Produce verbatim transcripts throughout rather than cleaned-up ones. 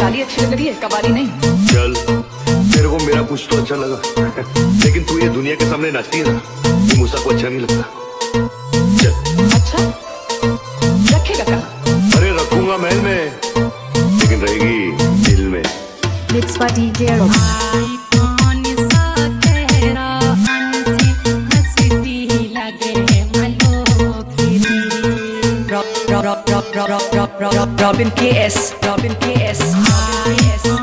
गाली अच्छी लग रही है, कवाली नहीं। चल, तेरे को मेरा कुछ तो अच्छा लगा, लेकिन तू ये दुनिया के सामने नाचती है ना, ये मूसा को अच्छा नहीं लगता। चल। अच्छा, रखेगा कहाँ? अरे रखूंगा महल में, लेकिन रहेगी दिल में। Mixed by D J Rob. Robin K S, Robin K S, Robin K S.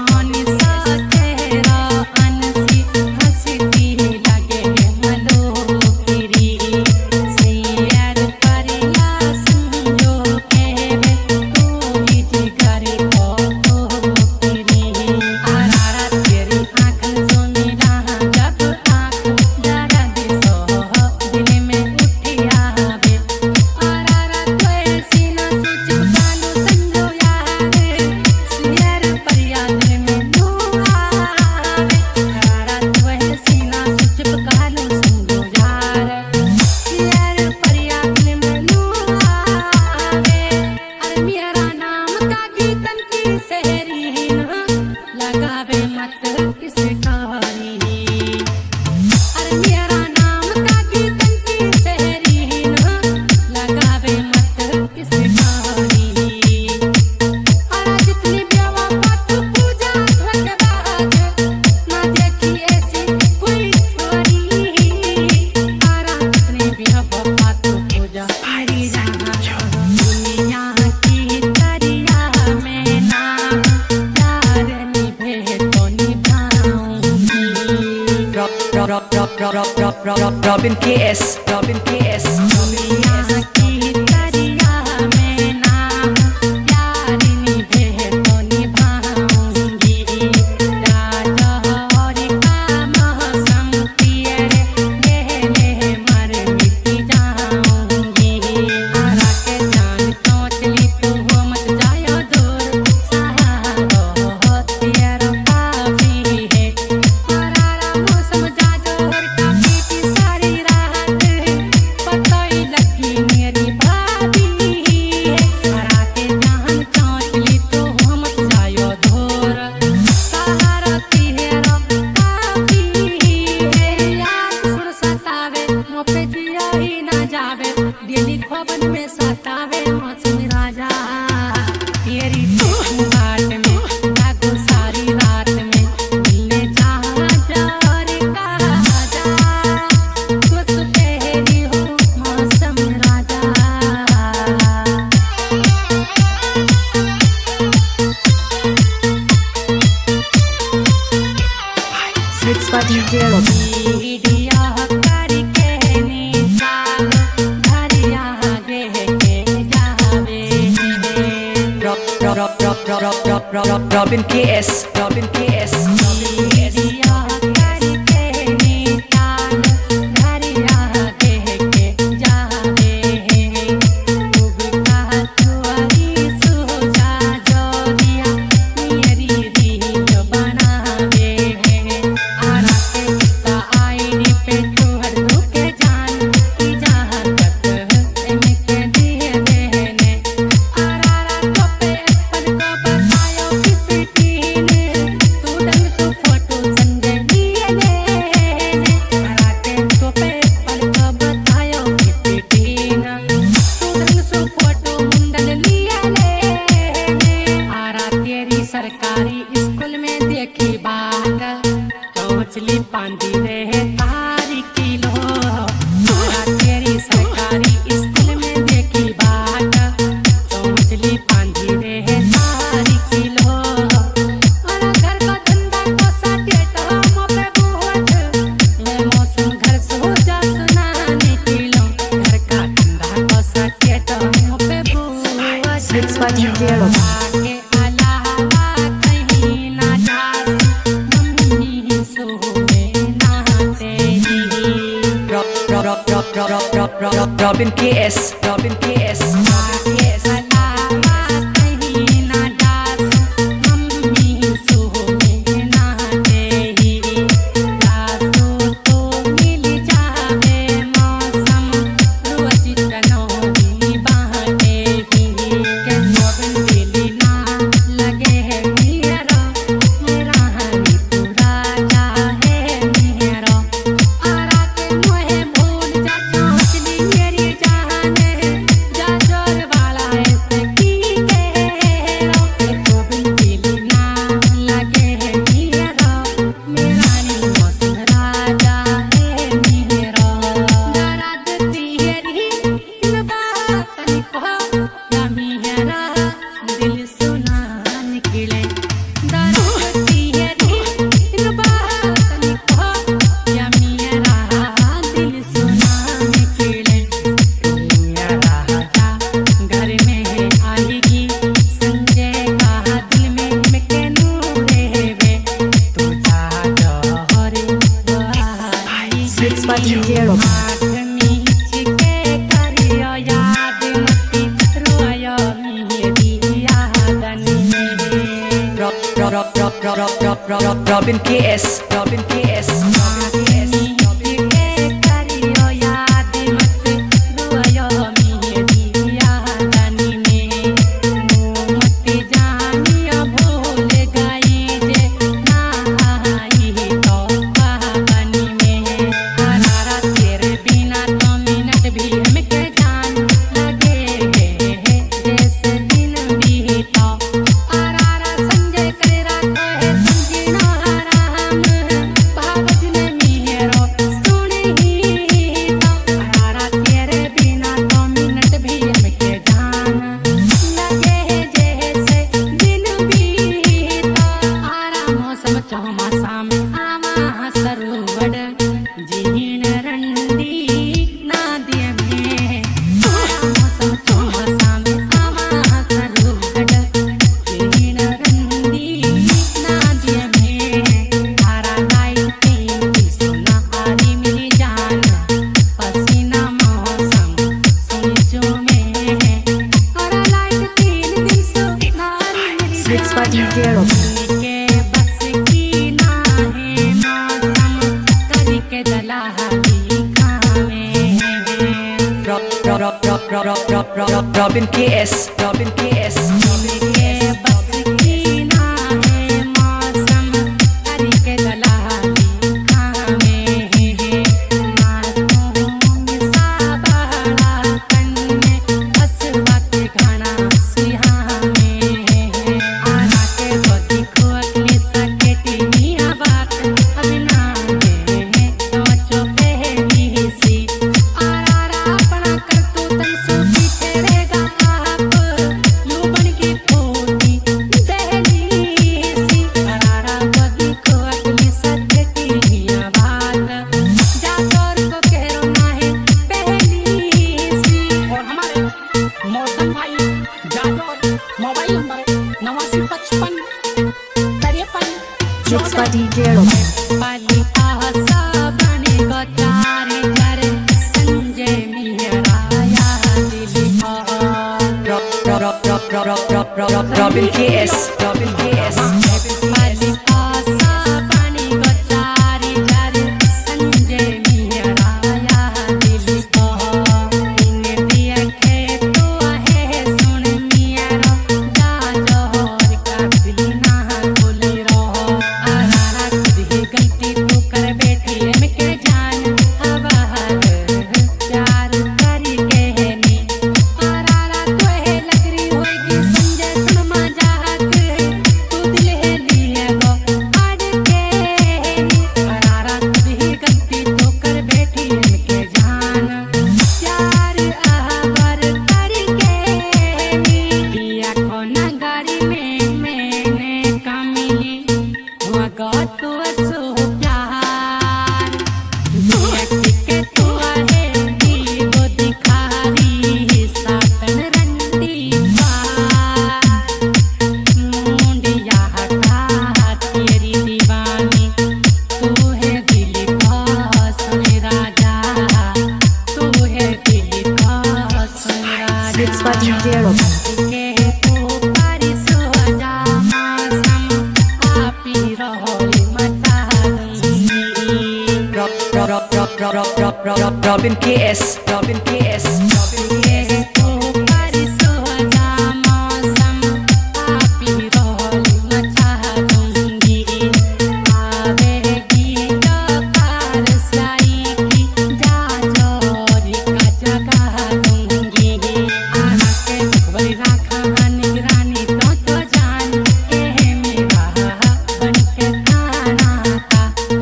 Robin K S, Robin K S, Robin K S. Mixed by D J Rob. Robin K S, Robin K S, Robin K S. मछली पांदी रहे तारी kilo तेरी सरकारी school में देखी बात तो मछली पांदी रहे तारी किलो और घर का धंधा को साथे तो मोपे बुहत ले मौसम घर सो जा सुनाने किलो घर का धंधा को साथे तो मोपे बुहत Mixed by D J Rob. Robin K S, Robin K S, Robin K S. लगे है मीरा को या मेरा दिल सुना निकले दरदी है रे बात को या मेरा दिल सुना निकले मेरा राजा घर में आएगी संजय का दिल में मैं कहूं देवे तू जा जोहरे Mixed by D J Rob. Robin K S, Robin K S, Robin K S, Robin K S. Mixed by D J Rob. Robin K S, Robin K S, Robin K S. Mixed by D J Rob. Robin K S, Robin K S, Robin K S. Mixed by D J Rob. Robin K S, Robin K S, Robin K S.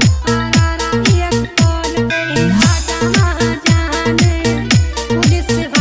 Police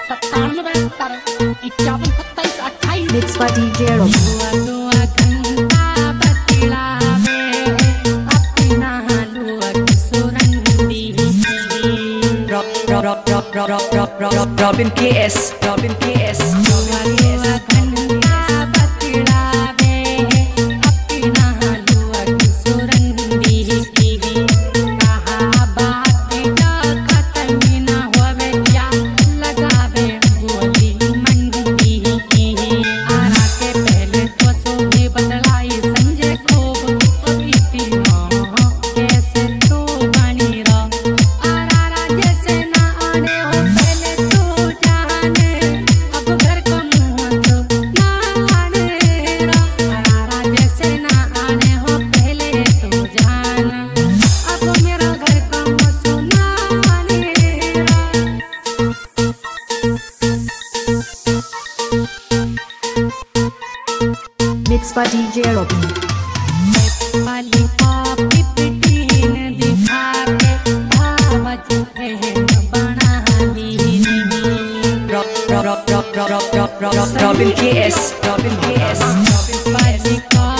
सत्तानवे बहत्तर इक्यावन सत्ताईस अट्ठाईस। Mixed by D J Robin. दुआ दुआ घंटा बतलावे अपना लुआ की सुरंदी। Rob, Rob, Rob, Rob, Rob, Rob, Rob, Rob, Robin K S, Robin K S, दुआ Robin K दुआ S. घंटा बतलावे अपना लुआ की सुरंदी। कहा बात का खत्म ना होवे क्या लगावे बोली मंदी। आरा के पहले तो सोहे बदलाई संजय खूब अब इतना कैसे तो बनी रहो। आरा जैसे ना आने हो पहले तो जाने अब घर का मुँह तो ना आने रहो। आरा जैसे ना आने हो पहले तो जाना अब मेरा घर का मुँह तो ना आने रहो। Mixed by D J Robin. वाली कॉपी पिटीन दिखा के भावज बहन बना ली। Rob, Rob, Rob, Rob, Rob, Rob, Rob, Rob, Robin K S, Robin K S, Robin K S. वाली कॉपी